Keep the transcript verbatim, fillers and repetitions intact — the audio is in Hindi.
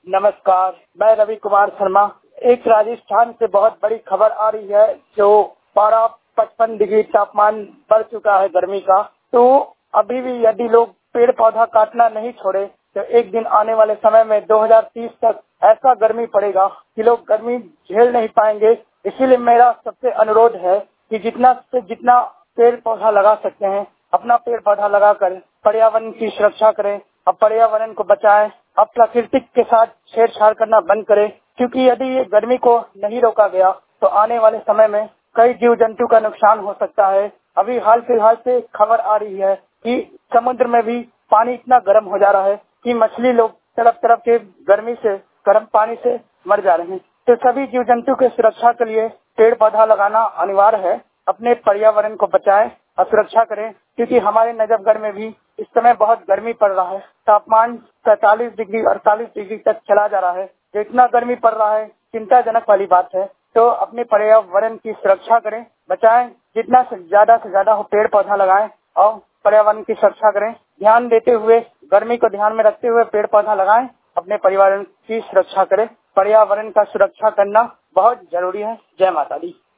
नमस्कार, मैं रवि कुमार शर्मा। एक राजस्थान से बहुत बड़ी खबर आ रही है जो पारा पचपन डिग्री तापमान बढ़ चुका है गर्मी का। तो अभी भी यदि लोग पेड़ पौधा काटना नहीं छोड़े तो एक दिन आने वाले समय में दो हज़ार तीस तक ऐसा गर्मी पड़ेगा कि लोग गर्मी झेल नहीं पाएंगे। इसीलिए मेरा सबसे अनुरोध है कि जितना से जितना पेड़ पौधा लगा सकते हैं अपना पेड़ पौधा लगाकर पर्यावरण की सुरक्षा करें, अब पर्यावरण को बचाएं, अब प्रकृति के साथ छेड़छाड़ करना बंद करें, क्योंकि यदि ये गर्मी को नहीं रोका गया तो आने वाले समय में कई जीव जंतु का नुकसान हो सकता है। अभी हाल फिलहाल से खबर आ रही है कि समुद्र में भी पानी इतना गर्म हो जा रहा है कि मछली लोग तरफ तरफ के गर्मी से गर्म पानी से मर जा रहे हैं। तो सभी जीव जंतु के सुरक्षा के लिए पेड़ पौधा लगाना अनिवार्य है। अपने पर्यावरण को बचाएं और सुरक्षा करें, क्योंकि हमारे नजफगढ़ में भी इस समय बहुत गर्मी पड़ रहा है। तापमान पैंतालीस डिग्री अड़तालीस डिग्री तक चला जा रहा है। जो इतना गर्मी पड़ रहा है चिंताजनक वाली बात है। तो अपने पर्यावरण की सुरक्षा करें, बचाएं, जितना से ज्यादा से ज्यादा हो पेड़ पौधा लगाएं और पर्यावरण की सुरक्षा करें। ध्यान देते हुए, गर्मी को ध्यान में रखते हुए पेड़ पौधा लगाएं, अपने पर्यावरण की सुरक्षा करें। पर्यावरण का सुरक्षा करना बहुत जरूरी है। जय माता दी।